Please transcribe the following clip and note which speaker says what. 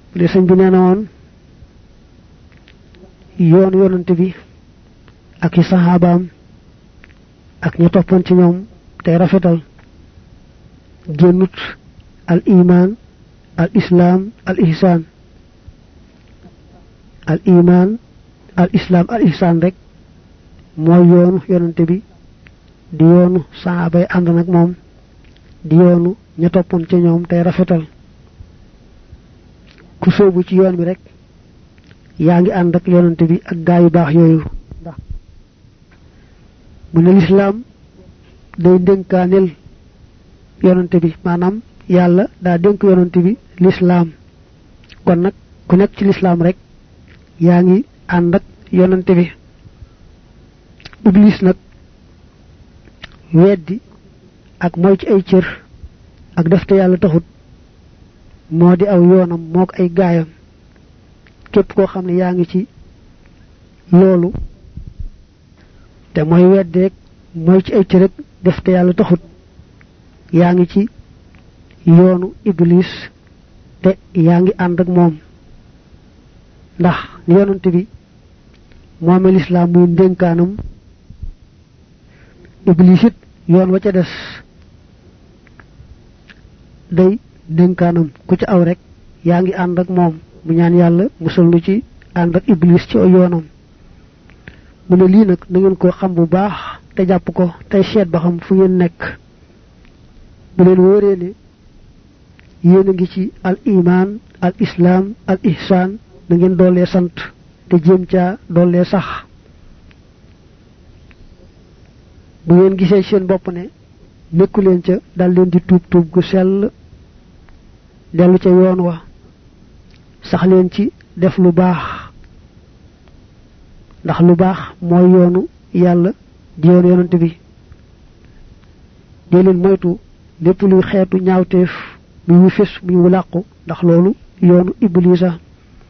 Speaker 1: li señ bi neena won yoon yonante bi ak yi sahabaam ak ñi toppoon ci ñoom tey rafetal génnut al iman al islam al ihsan al iman al islam al ihsan rek mooy yoonu yonante bi di yoonu sahaaba yi ànd nag moom di yoonu ña toppoon ci ñoom tey rafetal ku soobu ci yoon bi rek yaa ngi ànd ak yonante bi ak gaa yu baax yooyu ndax mu ne l'islam day dénkaanel yonante bi maanaam yàlla daa dénk yonante bi l'islam kon nag ku nekk ci l'islam rek yaa ngi ànd ak yonante bi iblis nag weddi ak mooy ci ay cër ak def te yàlla taxut moo di aw yoonam mook ay gaayam képp koo xam ne yaa ngi ci loolu te mooy weddeek mooy ci ay cër ak def te yàlla taxut yaa ngi ci yoonu iblis te yaa ngi ànd ak moom ndax yonante bi moomel islam muy ndénkaanam iblis it yoon wa ca des day dénkaanam ku ci aw rek yaa ngi ànd ak moom mu ñaan yàlla musal nu ci ànd ak iblis ci yoonam mu ne lii nag na ngeen ko xam bu baax te jàpp ko tey seet ba xam fu ngeen nekk bu leen wóoree ne yéen a ngi ci al iman al islam al ihsan na ngeen doolee sant te jéem caa doolee sax bu ngeen gisee seen bopp ne nekku leen ca dal leen di tuub gu sell dellu ca yoon wa sax leen ci def lu baax ndax lu baax mooy yoonu yàlla di yoon yonante bi dee leen moytu lépp luy xeetu ñaawteef muy wu fés muy wu làqu ndax loolu yoonu iblisa